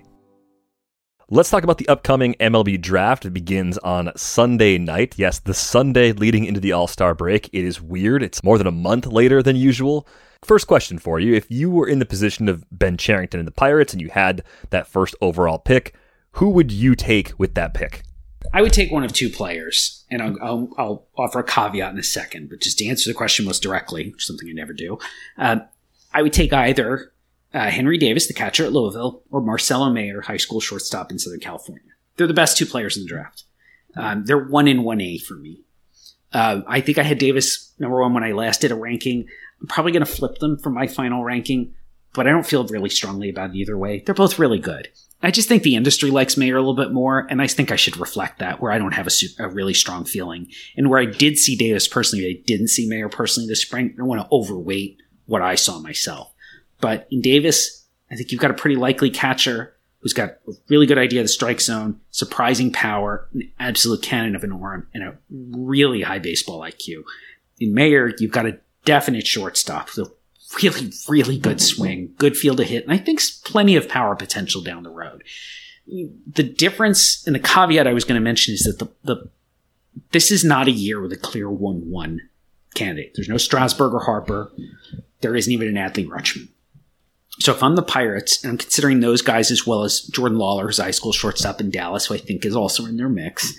Speaker 3: Let's talk about the upcoming M L B draft. It begins on Sunday night. Yes, the Sunday leading into the All-Star break. It is weird. It's more than a month later than usual. First question for you. If you were in the position of Ben Cherington and the Pirates and you had that first overall pick, who would you take with that pick?
Speaker 4: I would take one of two players, and I'll, I'll, I'll offer a caveat in a second, but just to answer the question most directly, which is something I never do, uh, I would take either Uh, Henry Davis, the catcher at Louisville, or Marcelo Mayer, high school shortstop in Southern California. They're the best two players in the draft. Um, they're one in one A for me. Uh, I think I had Davis number one when I last did a ranking. I'm probably going to flip them for my final ranking, but I don't feel really strongly about it either way. They're both really good. I just think the industry likes Mayer a little bit more, and I think I should reflect that, where I don't have a, super, a really strong feeling. And where I did see Davis personally, I didn't see Mayer personally this spring. I don't want to overweight what I saw myself. But in Davis, I think you've got a pretty likely catcher who's got a really good idea of the strike zone, surprising power, an absolute cannon of an arm, and a really high baseball I Q. In Mayer, you've got a definite shortstop with a really, really good swing, good field to hit, and I think plenty of power potential down the road. The difference and the caveat I was going to mention is that the, the this is not a year with a clear one one candidate. There's no Strasburg or Harper. There isn't even an Adley Rutschman. So if I'm the Pirates, and I'm considering those guys as well as Jordan Lawler, who's high school shortstop in Dallas, who I think is also in their mix,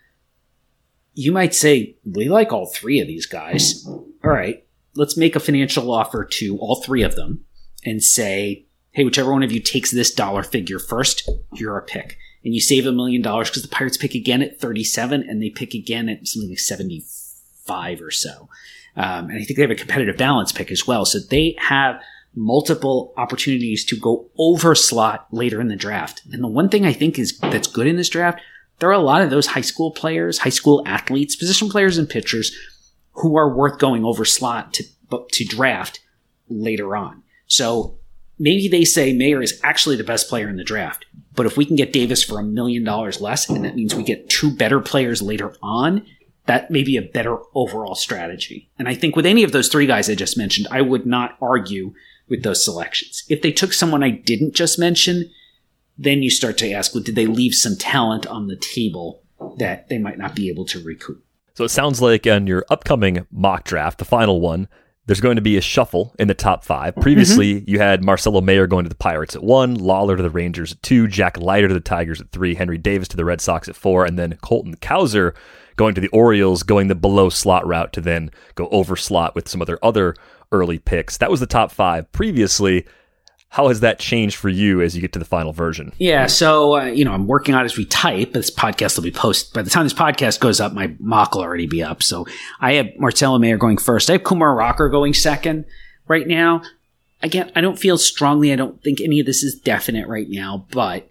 Speaker 4: you might say, we like all three of these guys. All right, let's make a financial offer to all three of them and say, hey, whichever one of you takes this dollar figure first, you're a pick. And you save a million dollars because the Pirates pick again at thirty-seven and they pick again at something like seventy-five or so. Um, and I think they have a competitive balance pick as well. So they have multiple opportunities to go over slot later in the draft. And the one thing I think is that's good in this draft, there are a lot of those high school players, high school athletes, position players and pitchers who are worth going over slot to, to draft later on. So maybe they say Mayer is actually the best player in the draft, but if we can get Davis for a million dollars less, and that means we get two better players later on, that may be a better overall strategy. And I think with any of those three guys I just mentioned, I would not argue with those selections. If they took someone I didn't just mention, then you start to ask, well, did they leave some talent on the table that they might not be able to recoup?
Speaker 3: So it sounds like on your upcoming mock draft, the final one, there's going to be a shuffle in the top five. Previously, mm-hmm. you had Marcelo Mayer going to the Pirates at one, Lawler to the Rangers at two, Jack Leiter to the Tigers at three, Henry Davis to the Red Sox at four, and then Colton Cowser going to the Orioles, going the below slot route to then go over slot with some other other early picks. That was the top five previously. How has that changed for you as you get to the final version?
Speaker 4: Yeah, so, uh, you know, I'm working on it as we type. This podcast will be posted. By the time this podcast goes up, my mock will already be up. So I have Marcelo Mayer going first. I have Kumar Rocker going second right now. Again, I don't feel strongly. I don't think any of this is definite right now. But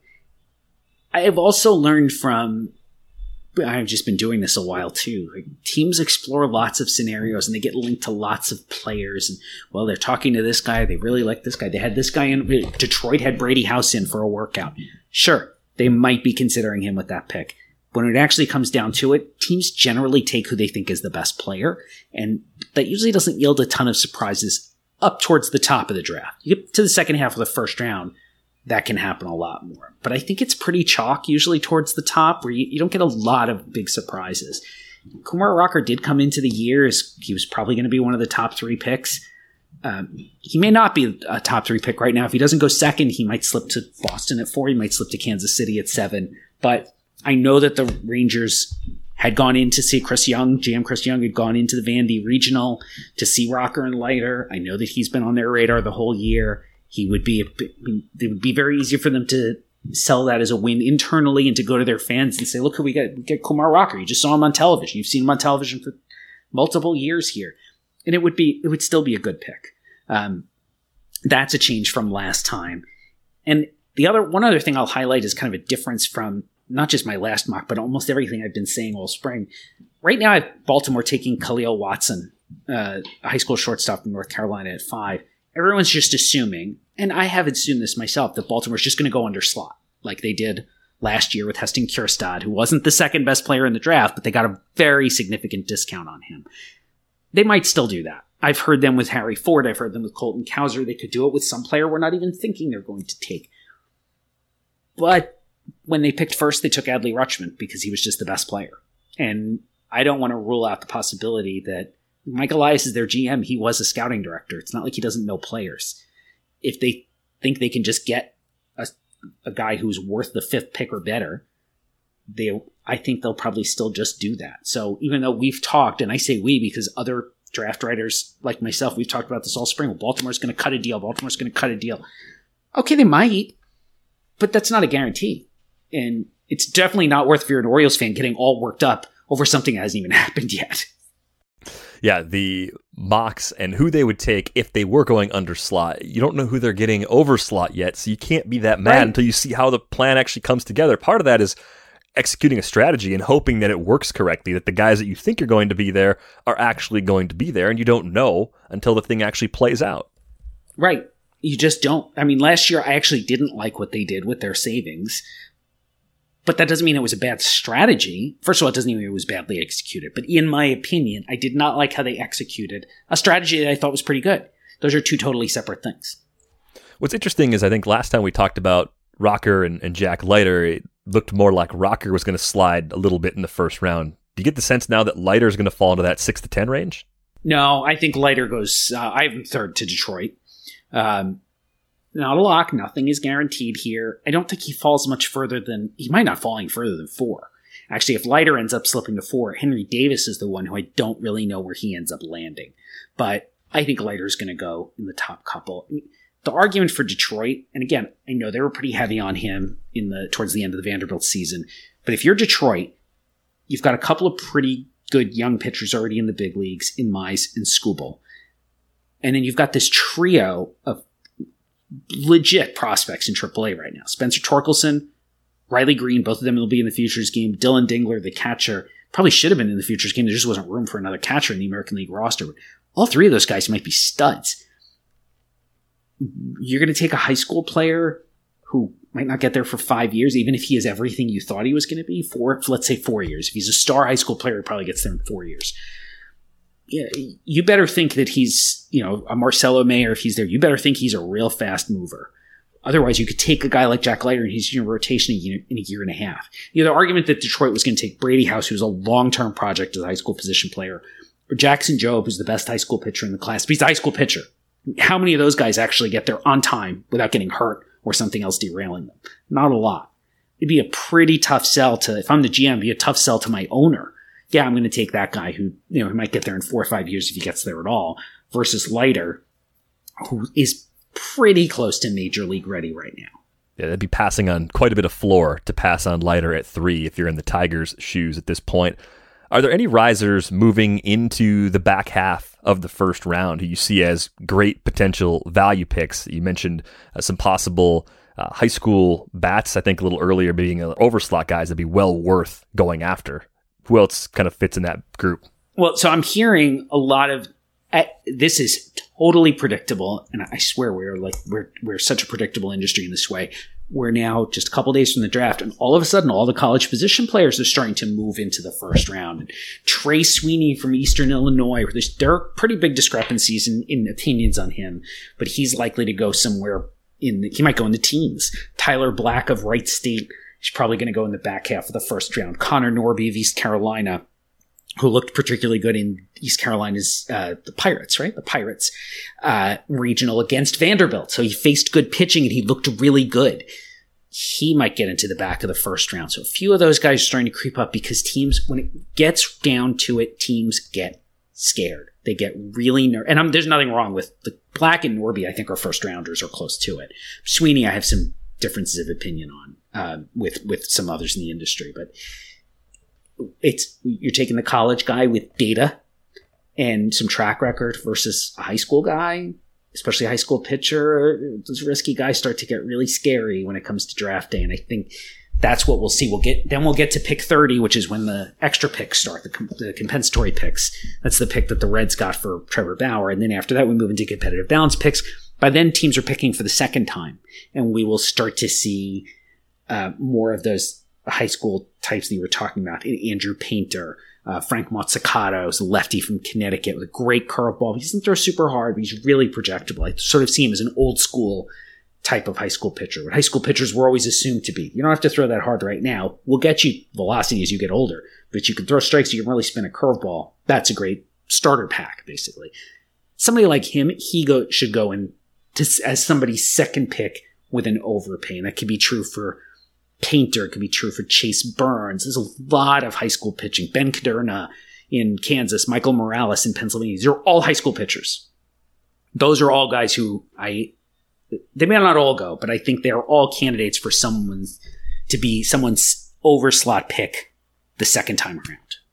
Speaker 4: I have also learned from, I've just been doing this a while too. Like, teams explore lots of scenarios and they get linked to lots of players. And well, they're talking to this guy. They really like this guy. They had this guy in. Detroit had Brady House in for a workout. Sure, they might be considering him with that pick. When it actually comes down to it, teams generally take who they think is the best player. And that usually doesn't yield a ton of surprises up towards the top of the draft. You get to the second half of the first round, that can happen a lot more. But I think it's pretty chalk usually towards the top where you, you don't get a lot of big surprises. Kumar Rocker did come into the year as he was probably going to be one of the top three picks. Um, he may not be a top three pick right now. If he doesn't go second, he might slip to Boston at four. He might slip to Kansas City at seven. But I know that the Rangers had gone in to see Chris Young. G M Chris Young had gone into the Vandy Regional to see Rocker and Leiter. I know that he's been on their radar the whole year. He would be, a, it would be very easy for them to sell that as a win internally and to go to their fans and say, look who we got, we get Kumar Rocker. You just saw him on television. You've seen him on television for multiple years here. And it would be, it would still be a good pick. Um, that's a change from last time. And the other, one other thing I'll highlight is kind of a difference from not just my last mock, but almost everything I've been saying all spring. Right now I have Baltimore taking Khalil Watson, uh, a high school shortstop from North Carolina at five. Everyone's just assuming, and I have assumed this myself, that Baltimore's just going to go under slot like they did last year with Heston Kjerstad, who wasn't the second best player in the draft, but they got a very significant discount on him. They might still do that. I've heard them with Harry Ford. I've heard them with Colton Cowser. They could do it with some player we're not even thinking they're going to take. But when they picked first, they took Adley Rutschman because he was just the best player. And I don't want to rule out the possibility that Mike Elias is their G M. He was a scouting director. It's not like he doesn't know players. If they think they can just get a, a guy who's worth the fifth pick or better, they, I think they'll probably still just do that. So even though we've talked, and I say we because other draft writers like myself, we've talked about this all spring. Well, Baltimore's going to cut a deal. Baltimore's going to cut a deal. Okay, they might, but that's not a guarantee. And it's definitely not worth, if you're an Orioles fan, getting all worked up over something that hasn't even happened yet.
Speaker 3: Yeah, the mocks and who they would take if they were going under slot. You don't know who they're getting over slot yet, so you can't be that mad right. until you see how the plan actually comes together. Part of that is executing a strategy and hoping that it works correctly, that the guys that you think are going to be there are actually going to be there, and you don't know until the thing actually plays out.
Speaker 4: Right. You just don't. I mean, last year I actually didn't like what they did with their savings, but that doesn't mean it was a bad strategy. First of all, it doesn't mean it was badly executed, but in my opinion, I did not like how they executed a strategy that I thought was pretty good. Those are two totally separate things.
Speaker 3: What's interesting is I think last time we talked about Rocker and, and Jack Leiter, it looked more like Rocker was going to slide a little bit in the first round. Do you get the sense now that Leiter is going to fall into that six to ten range?
Speaker 4: No, I think Leiter goes, uh, I have him third to Detroit. Um, not a lock. Nothing is guaranteed here. I don't think he falls much further than, he might not fall any further than four. Actually, if Leiter ends up slipping to four, Henry Davis is the one who I don't really know where he ends up landing. But I think Leiter is going to go in the top couple. The argument for Detroit, and again, I know they were pretty heavy on him in the towards the end of the Vanderbilt season, but if you're Detroit, you've got a couple of pretty good young pitchers already in the big leagues in Mize and Skubal. And then you've got this trio of legit prospects in triple A right now. Spencer Torkelson, Riley Green, both of them will be in the Futures game. Dylan Dingler, the catcher, probably should have been in the Futures game. There just wasn't room for another catcher in the American League roster. All three of those guys might be studs. You're going to take a high school player who might not get there for five years, even if he is everything you thought he was going to be, for, let's say four years. If he's a star high school player, he probably gets there in four years. Yeah, you better think that he's, you know, a Marcelo Mayer, if he's there, you better think he's a real fast mover. Otherwise, you could take a guy like Jack Leiter and he's in rotation in a, year, in a year and a half. You know, the argument that Detroit was going to take Brady House, who's a long-term project as a high school position player, or Jackson Jobe, who's the best high school pitcher in the class, but he's a high school pitcher. How many of those guys actually get there on time without getting hurt or something else derailing them? Not a lot. It'd be a pretty tough sell to, if I'm the G M, it'd be a tough sell to my owner. Yeah, I'm going to take that guy who, you know, he might get there in four or five years if he gets there at all, versus Leiter, who is pretty close to major league ready right now.
Speaker 3: Yeah, they'd be passing on quite a bit of floor to pass on Leiter at three if you're in the Tigers' shoes at this point. Are there any risers moving into the back half of the first round who you see as great potential value picks? You mentioned uh, some possible uh, high school bats, I think a little earlier, being uh, overslot guys that'd be well worth going after. Who else kind of fits in that group?
Speaker 4: Well, so I'm hearing a lot of, uh, this is totally predictable, and I swear we're like, we're, we're such a predictable industry in this way. We're now just a couple days from the draft, and all of a sudden, all the college position players are starting to move into the first round. And Trey Sweeney from Eastern Illinois, there's, there are pretty big discrepancies in, in opinions on him, but he's likely to go somewhere in the, he might go in the teens. Tyler Black of Wright State, he's probably going to go in the back half of the first round. Connor Norby of East Carolina, who looked particularly good in East Carolina's, uh, the Pirates, right? The Pirates, uh, regional against Vanderbilt. So he faced good pitching and he looked really good. He might get into the back of the first round. So a few of those guys are starting to creep up because teams, when it gets down to it, teams get scared. They get really nervous. And I'm, there's nothing wrong with the Black and Norby, I think, are first rounders or close to it. Sweeney, I have some differences of opinion on, uh, with, with some others in the industry, but it's, you're taking the college guy with data and some track record versus a high school guy, especially a high school pitcher. Those risky guys start to get really scary when it comes to draft day. And I think that's what we'll see. We'll get, then we'll get to pick thirty, which is when the extra picks start, the, com- the compensatory picks. That's the pick that the Reds got for Trevor Bauer. And then after that, we move into competitive balance picks. By then, teams are picking for the second time, and we will start to see uh, more of those high school types that you were talking about. Andrew Painter, uh, Frank Mazzucato is a lefty from Connecticut with a great curveball. He doesn't throw super hard, but he's really projectable. I sort of see him as an old school type of high school pitcher. What high school pitchers were always assumed to be. You don't have to throw that hard right now. We'll get you velocity as you get older, but you can throw strikes, you can really spin a curveball. That's a great starter pack, basically. Somebody like him, he go, should go in to, as somebody's second pick with an overpay. And that could be true for Painter, it could be true for Chase Burns. There's a lot of high school pitching. Ben Caderna in Kansas, Michael Morales in Pennsylvania. These are all high school pitchers. Those are all guys who I, they may not all go, but I think they're all candidates for someone to be someone's overslot pick the second time around.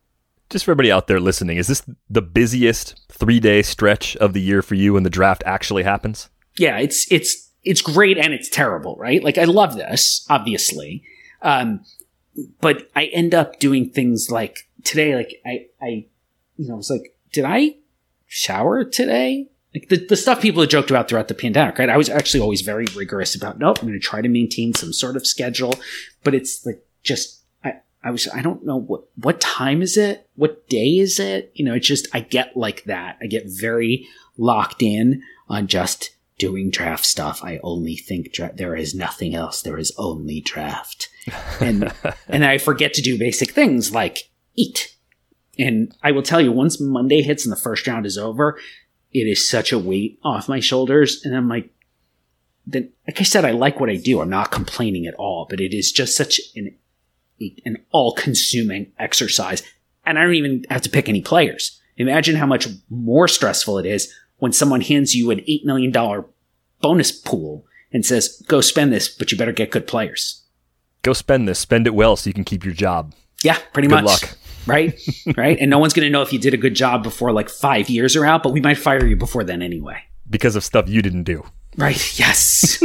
Speaker 3: just for everybody out there listening, is this the busiest three-day stretch of the year for you when the draft actually happens?
Speaker 4: Yeah, it's it's it's great and it's terrible, right? Like, I love this, obviously. Um, but I end up doing things like today, like I, I, you know, I was like, did I shower today? Like the, the stuff people have joked about throughout the pandemic, right? I was actually always very rigorous about, nope, I'm going to try to maintain some sort of schedule, but it's like just, I, I was, I don't know what, what time is it? What day is it? You know, it's just, I get like that. I get very locked in on just doing draft stuff. I only think dra- there is nothing else. There is only draft. And, and I forget to do basic things like eat. And I will tell you, once Monday hits and the first round is over, it is such a weight off my shoulders. And I'm like, then, like I said, I like what I do. I'm not complaining at all, but it is just such an, an all-consuming exercise. And I don't even have to pick any players. Imagine how much more stressful it is when someone hands you an eight million dollars bonus pool and says, go spend this, but you better get good players.
Speaker 3: Go spend this. Spend it well so you can keep your job.
Speaker 4: Yeah, pretty
Speaker 3: good
Speaker 4: much.
Speaker 3: Good luck.
Speaker 4: Right? Right? And no one's going to know if you did a good job before like five years are out, but we might fire you before then anyway.
Speaker 3: Because of stuff you didn't do.
Speaker 4: Right. Yes.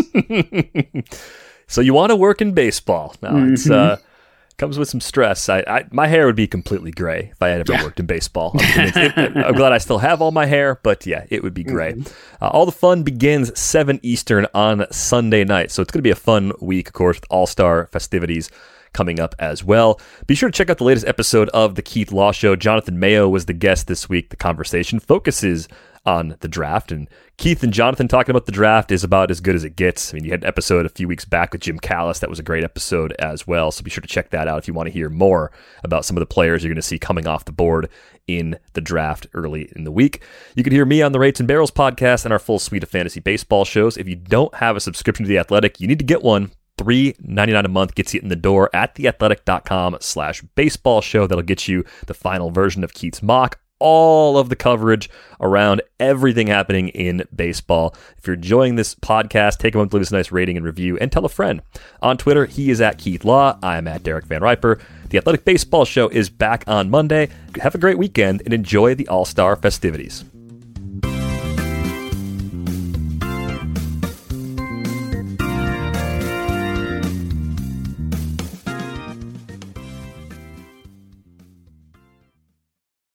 Speaker 3: So you want to work in baseball. Now, mm-hmm. it's uh, comes with some stress. I, I My hair would be completely gray if I had ever yeah. worked in baseball. I'm, it, I'm glad I still have all my hair, but yeah, it would be gray. Mm-hmm. Uh, all the fun begins seven Eastern on Sunday night. So it's going to be a fun week, of course, with All-Star festivities coming up as well. Be sure to check out the latest episode of The Keith Law Show. Jonathan Mayo was the guest this week. The conversation focuses on the draft, and Keith and Jonathan talking about the draft is about as good as it gets. I mean, you had an episode a few weeks back with Jim Callis. That was a great episode as well, so be sure to check that out if you want to hear more about some of the players you're going to see coming off the board in the draft early in the week. You can hear me on the Rates and Barrels podcast and our full suite of fantasy baseball shows. If you don't have a subscription to The Athletic, you need to get one. three dollars and ninety-nine cents a month gets you in the door at theathletic.com slash baseball show. That'll get you the final version of Keith's mock, all of the coverage around everything happening in baseball. If you're enjoying this podcast, take a moment to leave us a nice rating and review and tell a friend. On Twitter, he is at Keith Law. I am at Derek Van Riper. The Athletic Baseball Show is back on Monday. Have a great weekend and enjoy the All-Star festivities.